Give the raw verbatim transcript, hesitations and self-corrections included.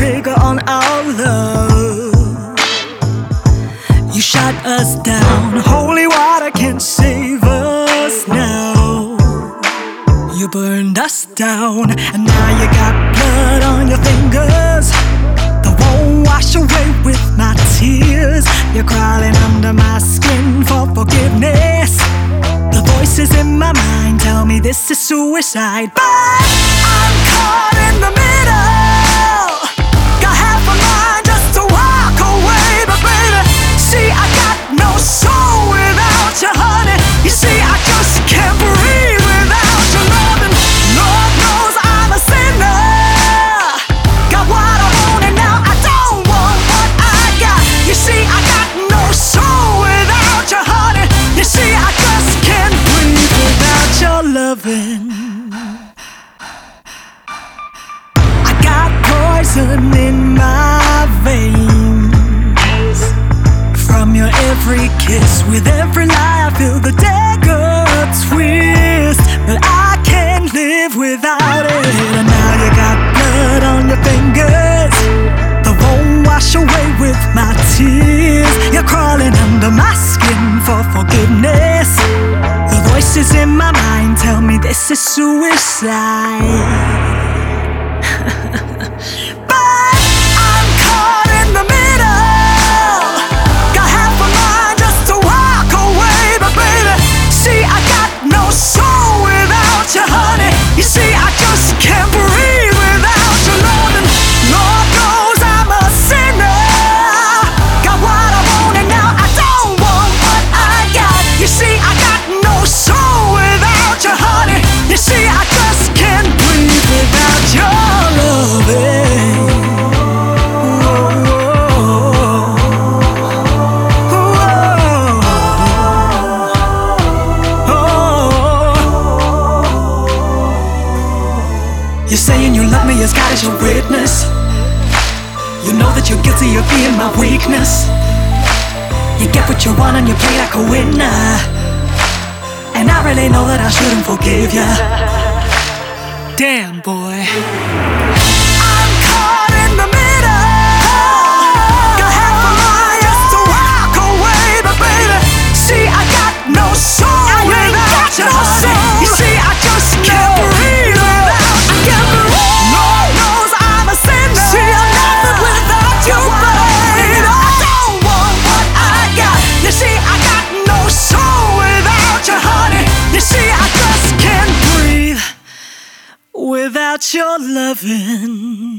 trigger on our love. You shut us down, holy water can't save us now. You burned us down, and now you got blood on your fingers that won't wash away with my tears. You're crawling under my skin for forgiveness. The voices in my mind tell me this is suicide, but I'm caught in the middle. Got half a mind just to walk away, but baby, see, I got no soul without you, honey. You see, I just can't breathe without your loving. Lord knows I'm a sinner. Got what I want and now I don't want what I got. You see, I got no soul without you, honey. You see, I just can't breathe without your loving. I got poison in my veins from your every kiss. With every lie I feel the dagger twist, but I can't live without it. And now you got blood on your fingers that won't wash away with my tears. You're crawling under my skin for forgiveness. The voices in my mind tell me this is suicide. But I'm caught in the middle. Got half a mind just to walk away, but baby, see, I got no soul without you, honey. You see, I just can't breathe without your loving. Lord knows I'm a sinner. Got what I want and now I don't want what I got. You see, I got no soul without you, honey. You see, I just can't breathe without your loving. You're saying you love me as God is your witness. You know that you're guilty of being my weakness. You get what you want and you play like a winner, and I really know that I shouldn't forgive you. Damn, boy, I'm caught in the middle. Got half a mind just to walk away, but baby, see, I got no soul without you, honey. You see, I just can't breathe without you. I can't breathe. Lord knows I'm a sinner. See, I'm nothing without you, baby. I don't want what I got. You see, I got no soul without you, honey. You see, I just can't breathe without your loving.